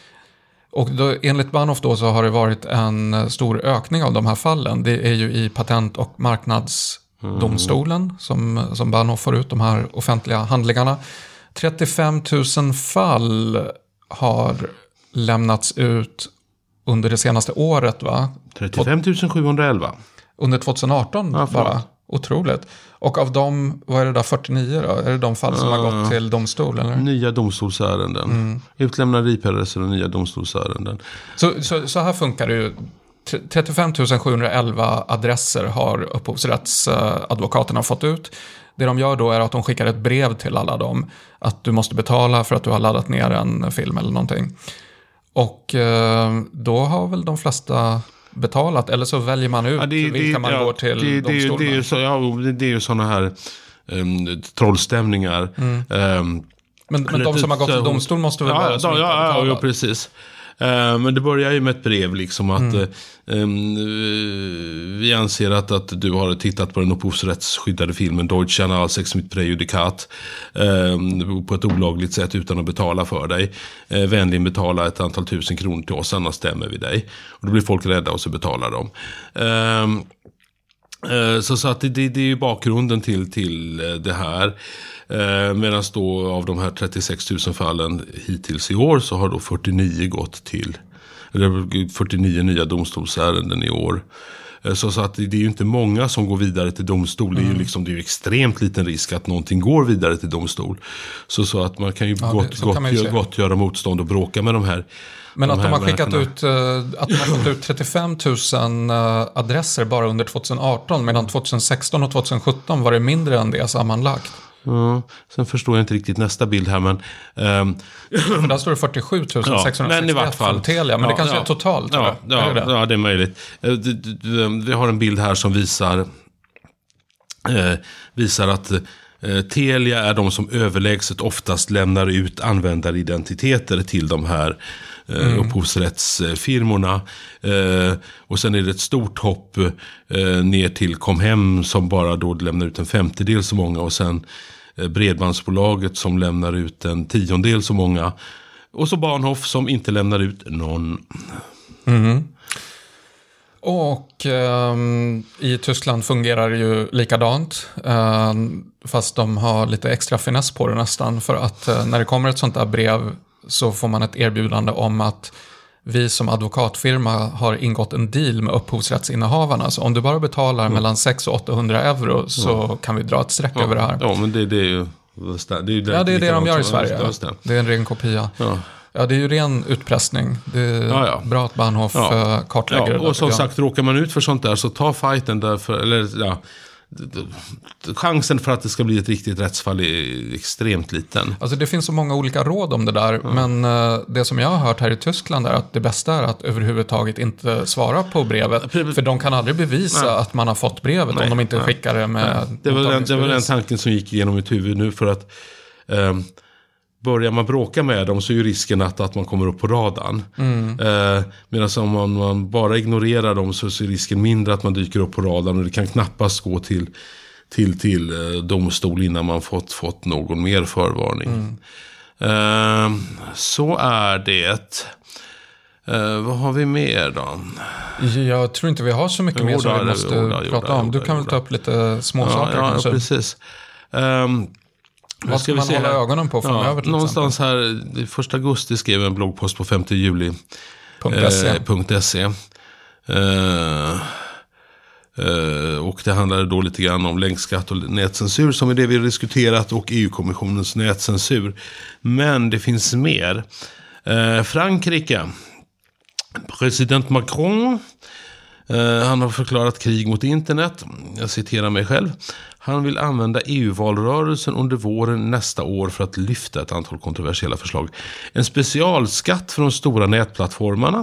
och då, enligt Bahnhof då så har det varit en stor ökning av de här fallen. Det är ju i patent- och marknadsdomstolen mm. som, som Bahnhof får ut de här offentliga handlingarna. trettiofem tusen fall har lämnats ut under det senaste året, va? trettiofem tusen sjuhundraelva. Under tjugoarton ja, bara. Otroligt. Och av dem, vad är det där, fyrtionio då? Är det de fall som uh, har gått till domstol? Eller? Nya domstolsärenden. Mm. Utlämnade I P-adresser och nya domstolsärenden. Så, så, så här funkar det ju. trettiofem tusen sjuhundraelva adresser har upphovsrättsadvokaterna fått ut. Det de gör då är att de skickar ett brev till alla dem. Att du måste betala för att du har laddat ner en film eller någonting. Och eh, då har väl de flesta... betalat, eller så väljer man ut ja, det, vilka det, man ja, går till det, domstolen. Det, det, är ju så, ja, det är ju sådana här um, trollstämningar. Mm. Um, men men de som har gått till domstol måste väl ja, vara som ja, inte ja, ja, ja, precis. Uh, men det börjar ju med ett brev liksom att mm. um, vi anser att, att du har tittat på den upphovsrättsskyddade filmen Deutsche Analsex mit Präjudikat um, på ett olagligt sätt utan att betala för dig. Uh, vänligen betala ett antal tusen kronor till oss, annars stämmer vi dig. Och då blir folk rädda och så betalar de. Um, uh, så så att det, det, det är ju bakgrunden till, till det här. Eh, Medan då av de här trettiosex tusen fallen hittills i år så har då fyrtionio gått till, eller fyrtionio nya domstolsärenden i år. Eh, så, så att det, det är ju inte många som går vidare till domstol. Mm. Det är ju liksom, det är ju extremt liten risk att någonting går vidare till domstol. Så, så att man kan ju ja, gott, gott, kan man ju gott, gott göra motstånd och bråka med de här. Men de att, här de har skickat ut, att de har fått ut trettiofem tusen adresser bara under tjugoarton, medan tjugosexton och tjugosjutton var det mindre än det sammanlagt. Ja, sen förstår jag inte riktigt nästa bild här, men... Um, För där står det fyrtiosju tusen sexhundrasextioett ja, från Telia, men ja, det kanske ja, är totalt. Ja, ja, är det? ja, det är möjligt. Vi har en bild här som visar, eh, visar att eh, Telia är de som överlägset oftast lämnar ut användaridentiteter till de här Mm. upphovsrättsfirmorna eh, och sen är det ett stort hopp eh, ner till Comhem som bara då lämnar ut en femtedel så många, och sen eh, Bredbandsbolaget som lämnar ut en tiondel så många, och så Bahnhof som inte lämnar ut någon. Mm. Och eh, i Tyskland fungerar det ju likadant, eh, fast de har lite extra finess på det nästan, för att eh, när det kommer ett sånt där brev så får man ett erbjudande om att vi som advokatfirma har ingått en deal med upphovsrättsinnehavarna. Så om du bara betalar mm. mellan sexhundra och åttahundra euro så mm. kan vi dra ett streck ja. över det här. Ja, men det, det är ju... Det är ju det, ja, det är det de gör i Sverige. Det. det är en ren kopia. Ja. Ja, det är ju ren utpressning. Det är ja, ja. bra att Bahnhof ja. kartlägger ja, det. Och som sagt, råkar man ut för sånt där så ta fighten därför, eller ja... chansen för att det ska bli ett riktigt rättsfall är extremt liten. Alltså det finns så många olika råd om det där, mm. men uh, det som jag har hört här i Tyskland är att det bästa är att överhuvudtaget inte svara på brevet, för de kan aldrig bevisa nej. att man har fått brevet nej, om de inte nej. skickar det med nej. Det var den, det var den tanken som gick igenom mitt huvud nu, för att um, börjar man bråka med dem så är ju risken att, att man kommer upp på radarn. Mm. Eh, medan om man, man bara ignorerar dem så är risken mindre att man dyker upp på radarn, och det kan knappast gå till, till, till eh, domstol innan man fått, fått någon mer förvarning. Mm. Eh, så är det. Eh, vad har vi mer då? Jag tror inte vi har så mycket jo, mer som vi måste jo, prata jo, om. Du kan väl ta upp lite små ja, saker ja, kanske? Ja, precis. Um, Vad ska man hålla här? ögonen på framöver? Ja, någonstans här, första augusti skrev en bloggpost på femte juli. .se. .se. Uh, uh, och det handlade då lite grann om länkskatt och nätcensur, som är det vi har diskuterat, och E U-kommissionens nätcensur. Men det finns mer. Uh, Frankrike. President Macron, uh, han har förklarat krig mot internet. Jag citerar mig själv. Han vill använda E U-valrörelsen under våren nästa år för att lyfta ett antal kontroversiella förslag. En specialskatt för de stora nätplattformarna.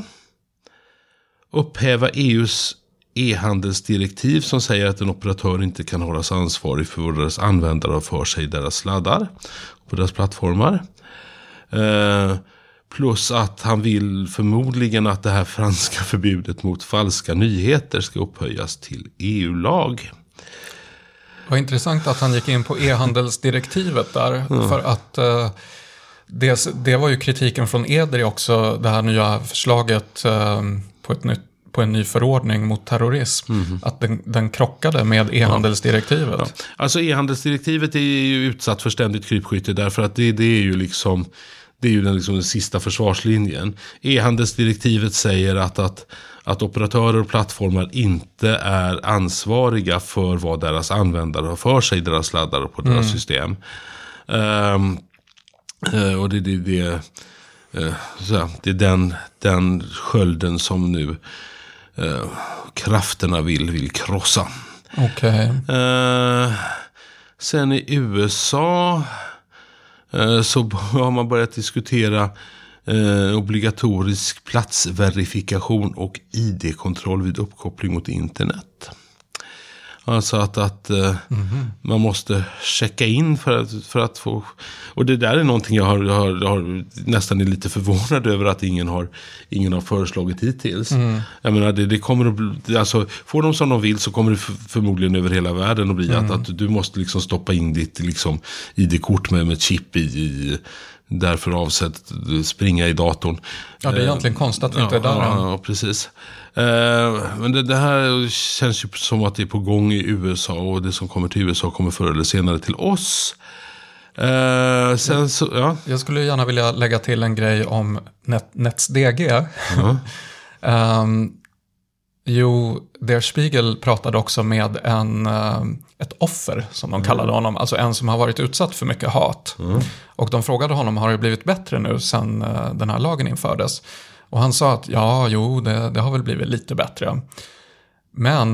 Upphäva E U:s e-handelsdirektiv som säger att en operatör inte kan hållas ansvarig för vad deras användare har för sig i deras sladdar på deras plattformar. Eh, plus att han vill förmodligen att det här franska förbudet mot falska nyheter ska upphöjas till E U-lag. Vad intressant att han gick in på e-handelsdirektivet där, mm. för att eh, det, det var ju kritiken från EDRI också, det här nya förslaget eh, på, ett nytt, på en ny förordning mot terrorism, mm. att den, den krockade med e-handelsdirektivet. Ja. Ja. Alltså e-handelsdirektivet är ju utsatt för ständigt krypskytte, därför att det, det är ju liksom det är ju den, liksom, den sista försvarslinjen. E-handelsdirektivet säger att, att att operatörer och plattformar inte är ansvariga för vad deras användare har för sig i deras sladdar och på deras mm. system. Um, uh, och det, det, det, uh, så, det är den, den skölden som nu uh, krafterna vill, vill krossa. Okay. Uh, sen i U S A uh, så har man börjat diskutera Eh, obligatorisk platsverifikation och I D-kontroll vid uppkoppling mot internet. Alltså att, att eh, mm-hmm. man måste checka in för att, för att få... Och det där är någonting jag har, jag har, jag har nästan är lite förvånad över att ingen har, ingen har föreslagit hittills. Mm. Jag menar, det, det kommer att bli... Alltså, får de som de vill så kommer det förmodligen över hela världen att bli mm. att, att du måste liksom stoppa in ditt liksom, I D-kort med, med chip i... i därför avsett springa i datorn. Ja, det är egentligen konstigt att vi inte är där. Ja, ja, precis. Men det, det här känns ju som att det är på gång i U S A, och det som kommer till U S A kommer förr eller senare till oss. Sen så, ja. Jag skulle gärna vilja lägga till en grej om Net, NetsDG. Ja. um, Jo, Der Spiegel pratade också med en, ett offer, som de kallade honom. Alltså en som har varit utsatt för mycket hat. Mm. Och de frågade honom, har det blivit bättre nu sedan den här lagen infördes? Och han sa att ja, jo, det, det har väl blivit lite bättre. Men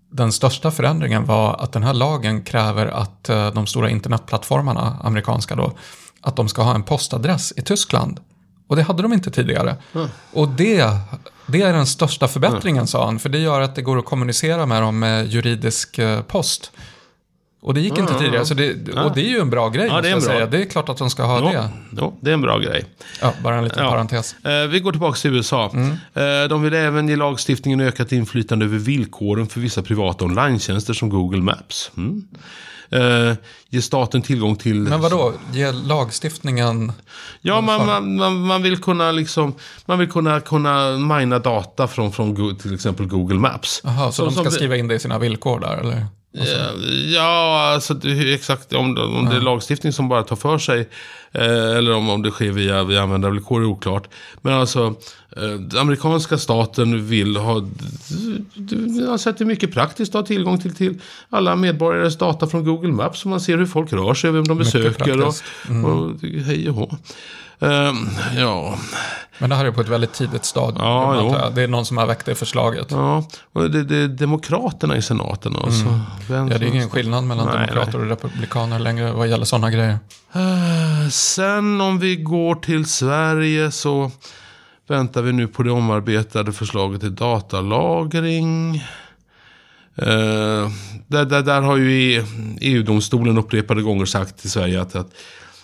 den största förändringen var att den här lagen kräver att uh, de stora internetplattformarna, amerikanska då, att de ska ha en postadress i Tyskland. Och det hade de inte tidigare. Mm. Och det, det är den största förbättringen, mm. sa han. För det gör att det går att kommunicera med dem med juridisk uh, post. Och det gick mm. inte tidigare. Så det, ja. Och det är ju en bra grej, ja, det är, en bra. Säga. Det är klart att de ska ha jo, det. Jo, det är en bra grej. Ja, bara en liten ja. parentes. Eh, vi går tillbaka till U S A. Mm. Eh, de vill även ge lagstiftningen ökat inflytande över villkoren för vissa privata online-tjänster som Google Maps. Mm. Uh, ge staten tillgång till... Men vadå? Ge lagstiftningen... Ja, man, man, man, man vill kunna liksom... Man vill kunna, kunna mina data från, från till exempel Google Maps. Jaha, så, så de ska som, skriva in det i sina villkor där, eller? Ja, ja, alltså det, exakt. Om, om ja. det är lagstiftning som bara tar för sig eh, eller om, om det sker via, via användarvillkor är oklart. Men alltså, eh, amerikanska staten vill ha... Alltså att det är mycket praktiskt att ha tillgång till, till alla medborgares data från Google Maps. Så man ser hur folk rör sig, vem de besöker och, mm. och hej och hå. Um, ja. Men det här är på ett väldigt tidigt stadium. Ja, det är någon som har väckt det förslaget. Ja, och det, det är demokraterna i senaten. Alltså. Mm. Ja, det är ingen skillnad mellan nej, demokrater nej. och republikaner längre vad gäller sådana grejer. Uh, sen om vi går till Sverige så väntar vi nu på det omarbetade förslaget till datalagring. Uh, där, där, där har ju E U-domstolen upprepade gånger sagt till Sverige att, att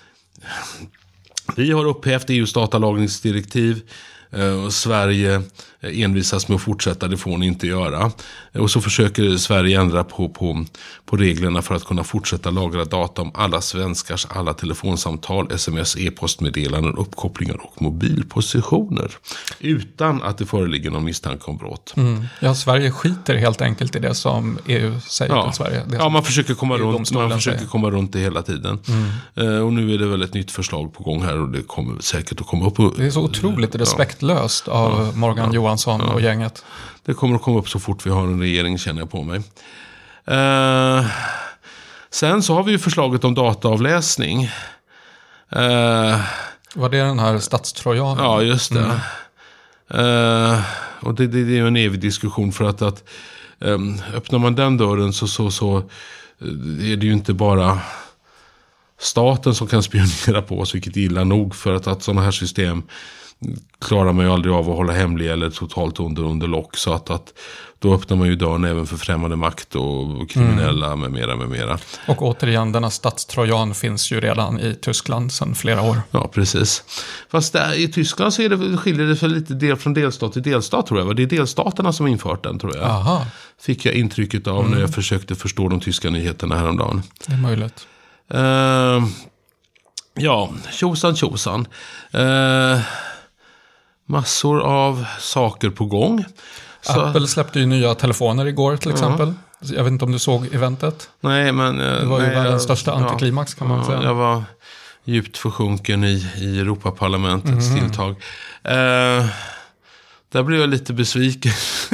vi har upphävt E U:s datalagringsdirektiv och Sverige envisas med att fortsätta, det får ni inte göra. Och så försöker Sverige ändra på, på, på reglerna för att kunna fortsätta lagra data om alla svenskars alla telefonsamtal, sms, e-postmeddelanden, uppkopplingar och mobilpositioner. Utan att det föreligger någon misstanke om brott. Mm. Ja, Sverige skiter helt enkelt i det som E U säger ja. till Sverige. Ja, man försöker komma runt, man försöker komma runt det hela tiden. Mm. Uh, och nu är det väl ett nytt förslag på gång här och det kommer säkert att komma upp. Och, det är så otroligt respektlöst ja. av ja. Morgan ja. Johansson ja. och gänget. Det kommer att komma upp så fort vi har en regering, känner jag på mig. Uh, sen så har vi ju förslaget om dataavläsning. Uh, Var det den här statstrojanen? Ja, just det. Mm. Uh, och det, det, det är ju en evig diskussion för att, att um, öppnar man den dörren så, så, så är det ju inte bara staten som kan spionera på oss, vilket är illa nog för att, att sådana här system klarar man ju aldrig av att hålla hemlig eller totalt under, under lock. Så att, att då öppnar man ju dörren även för främmande makt och kriminella mm. med mera, med mera. Och återigen, denna statstrojan finns ju redan i Tyskland sedan flera år. Ja, precis. Fast där, i Tyskland så är det, skiljer det för lite del från delstat till delstat, tror jag. Det är delstaterna som har infört den, tror jag. Aha. Fick jag intrycket av mm. när jag försökte förstå de tyska nyheterna häromdagen. Det är möjligt. Uh, ja, tjosan tjosan. Uh, massor av saker på gång. Så... Apple släppte ju nya telefoner igår till exempel. Ja. Jag vet inte om du såg eventet. Nej, men... Det var ju nej, världens största antiklimax, kan man ja, säga. Jag var djupt försjunken i, i Europaparlamentets mm. tilltag. Uh, där blev jag lite besviken.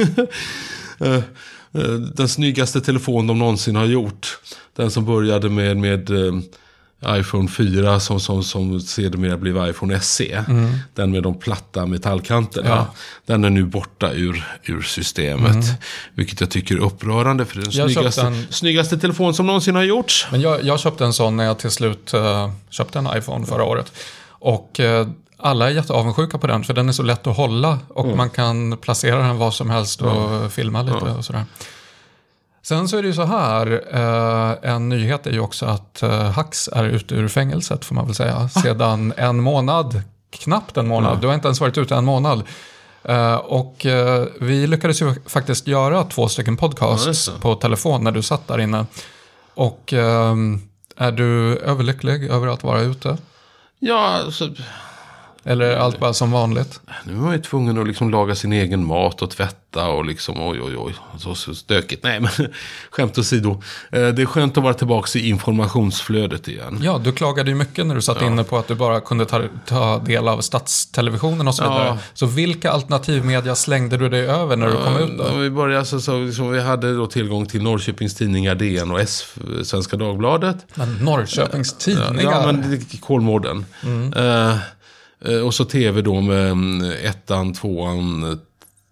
uh, uh, den snyggaste telefon de någonsin har gjort. Den som började med... med uh, iPhone fyra som, som, som sedermera blev iPhone S E. Mm. Den med de platta metallkanterna. Ja. Den är nu borta ur, ur systemet. Mm. Vilket jag tycker är upprörande. För det är den snyggaste, en... snyggaste telefon som någonsin har gjorts. Men jag, jag köpte en sån när jag till slut uh, köpte en iPhone förra året. Och uh, alla är jätteavundsjuka på den. För den är så lätt att hålla. Och mm. man kan placera den var som helst och mm. filma lite mm. och sådär. Sen så är det ju så här, eh, en nyhet är ju också att eh, Hux är ute ur fängelset, får man väl säga, ah. sedan en månad, knappt en månad, mm. du har inte ens varit ute en månad. Eh, och eh, vi lyckades ju faktiskt göra två stycken podcasts mm. på telefon när du satt där inne. Och eh, är du överlycklig över att vara ute? Ja, alltså... Eller är allt bara som vanligt? Nu var jag tvungen att liksom laga sin egen mat och tvätta och liksom oj oj oj, så, så stökigt. Nej, men skämt åsido. Det är skönt att vara tillbaka i informationsflödet igen. Ja, du klagade ju mycket när du satt ja. inne på att du bara kunde ta, ta del av statstelevisionen och så vidare. Ja. Så vilka alternativmedia slängde du dig över när ja, du kom ut då? Vi började så, så liksom, vi hade då tillgång till Norrköpings tidningar, D N och S, Svenska Dagbladet. Men Norrköpings tidningar? Ja, men Kolmården. Mm. Uh, Och så tv då med ettan, tvåan,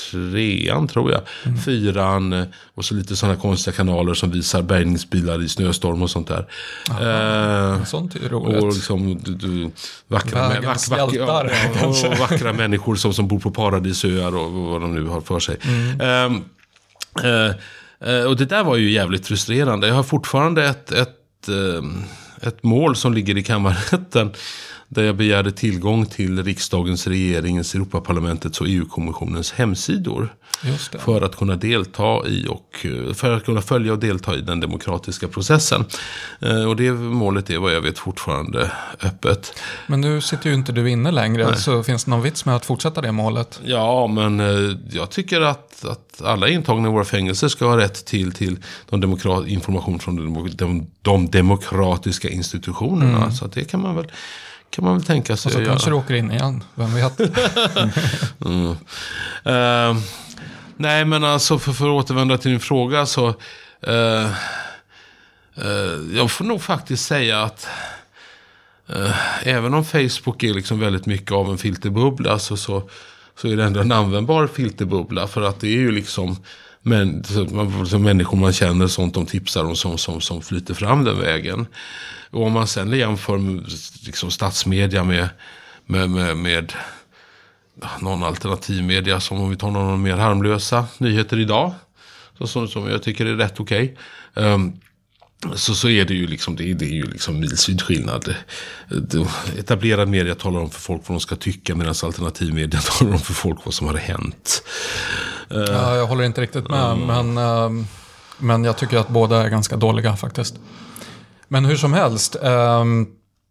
trean tror jag. Mm. Fyran och så lite sådana konstiga kanaler som visar bärgningsbilar i snöstorm och sånt där. Aha, eh, sånt är roligt. Och liksom du, du, vackra, vack, vack, ja, och vackra människor som, som bor på paradisöar och, och vad de nu har för sig. Mm. Eh, eh, och det där var ju jävligt frustrerande. Jag har fortfarande ett, ett, eh, ett mål som ligger i kammarrätten där jag begärde tillgång till riksdagens, regeringens, Europaparlamentets och E U-kommissionens hemsidor. Just det. För att kunna delta i och för att kunna följa och delta i den demokratiska processen. Och det målet är vad jag vet fortfarande öppet. Men nu sitter ju inte du inne längre. Nej. Så finns det någon vits med att fortsätta det målet? Ja, men jag tycker att, att alla intagna i våra fängelser ska ha rätt till, till de demokrat, information från de, de, de demokratiska institutionerna. Mm. Så att det kan man väl kan man väl tänka sig. Och så kanske du åker in igen, vem vet. mm. uh, nej, men alltså för, för att återvända till din fråga så uh, uh, jag får nog faktiskt säga att uh, även om Facebook är liksom väldigt mycket av en filterbubbla så, så, så är det ändå en användbar filterbubbla, för att det är ju liksom men, så, människor man känner, sånt de tipsar om som, som, som flyter fram den vägen. Och om man sen jämför liksom statsmedia med, med, med, med någon alternativmedia, som om vi tar någon mer harmlösa nyheter idag, så, som, som jag tycker är rätt okej, okay, um, så, så är det ju liksom, det, det är ju liksom milsvid skillnad. Det, etablerad media talar om för folk vad de ska tycka, medan alternativmedia talar om för folk vad som har hänt. Uh, ja, jag håller inte riktigt med, um, men, uh, men jag tycker att båda är ganska dåliga faktiskt. Men hur som helst. Um...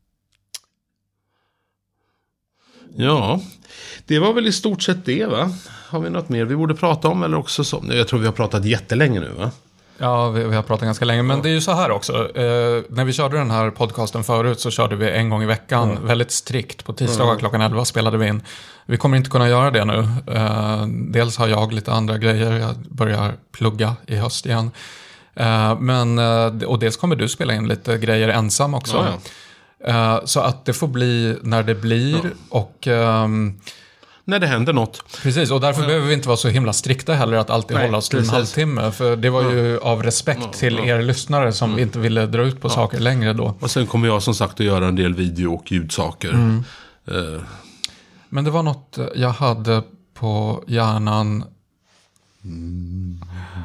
Ja, det var väl i stort sett det, va? Har vi något mer vi borde prata om? Eller också så? Jag tror vi har pratat jättelänge nu, va? Ja, vi, vi har pratat ganska länge. Men ja. Det är ju så här också. Eh, när vi körde den här podcasten förut så körde vi en gång i veckan. Mm. Väldigt strikt. På tisdagar mm. klockan elva spelade vi in. Vi kommer inte kunna göra det nu. Eh, dels har jag lite andra grejer. Jag börjar plugga i höst igen. Uh, men, uh, och dels kommer du spela in lite grejer ensam också. Ja, ja. Uh, så att det får bli när det blir. Ja. Och um, när det händer något. Precis, och därför ja. behöver vi inte vara så himla strikta heller att alltid Nej, hålla oss till en halvtimme. För det var ju ja. av respekt ja, till ja. er lyssnare som mm. inte ville dra ut på ja. saker längre då. Och sen kommer jag som sagt att göra en del video- och ljudsaker. Mm. Uh. Men det var något jag hade på hjärnan. Mm.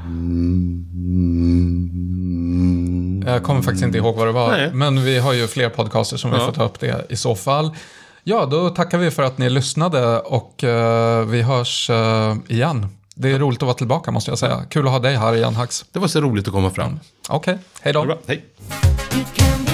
Jag kommer faktiskt inte ihåg vad det var. Nej. Men vi har ju fler podcaster som ja. vi får ta upp det i så fall. Ja, då tackar vi för att ni lyssnade. Och uh, vi hörs uh, igen. Det är roligt att vara tillbaka, måste jag säga. Kul att ha dig här igen, Hax. Det var så roligt att komma fram. Okej, okay. Hej då. Hej.